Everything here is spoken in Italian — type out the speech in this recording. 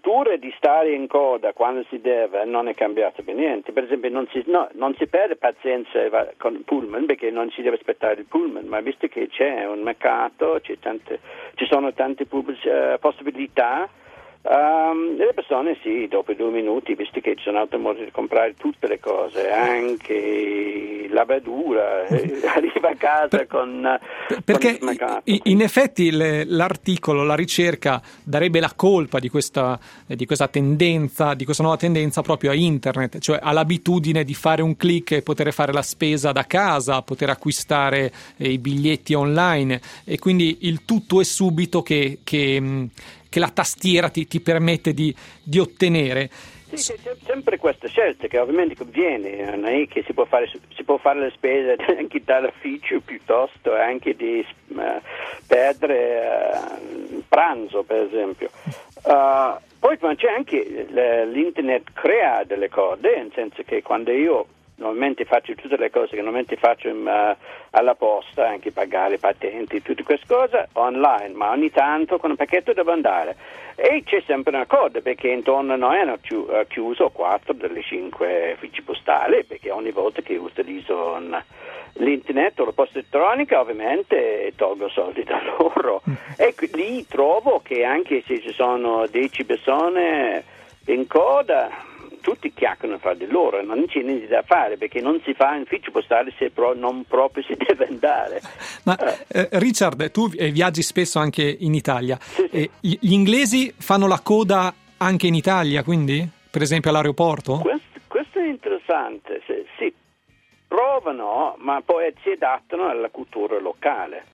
cultura di stare in coda quando si deve non è cambiata per niente. Per esempio non si perde pazienza con il pullman perché non si deve aspettare il pullman, ma visto che c'è un mercato, ci sono tante possibilità, le persone sì, dopo 2 minuti, visto che ci sono altri modi di comprare tutte le cose, anche la verdura, arriva a casa perché con il mercato. In effetti l'articolo, la ricerca darebbe la colpa di questa tendenza, di questa nuova tendenza proprio a internet, cioè all'abitudine di fare un click e poter fare la spesa da casa, poter acquistare i biglietti online, e quindi il tutto è subito che la tastiera ti permette di ottenere. Sì, c'è sempre questa scelta che ovviamente conviene, non è che si può fare le spese anche dall'ufficio piuttosto anche di perdere il pranzo, per esempio. Poi c'è anche l'internet crea delle cose, nel senso che quando io normalmente faccio tutte le cose che normalmente faccio alla posta, anche pagare patenti, tutte queste cose online, ma ogni tanto con un pacchetto devo andare e c'è sempre una coda perché intorno a noi hanno chiuso 4 delle 5 uffici postali, perché ogni volta che utilizzo l'internet o la posta elettronica ovviamente tolgo soldi da loro e lì trovo che anche se ci sono 10 persone in coda tutti chiacchierano fra di loro, non c'è niente da fare perché non si fa in ufficio postale se non proprio si deve andare. Ma Richard, tu viaggi spesso anche in Italia. Sì. Gli inglesi fanno la coda anche in Italia, quindi? Per esempio all'aeroporto? Questo è interessante, sì, provano ma poi si adattano alla cultura locale.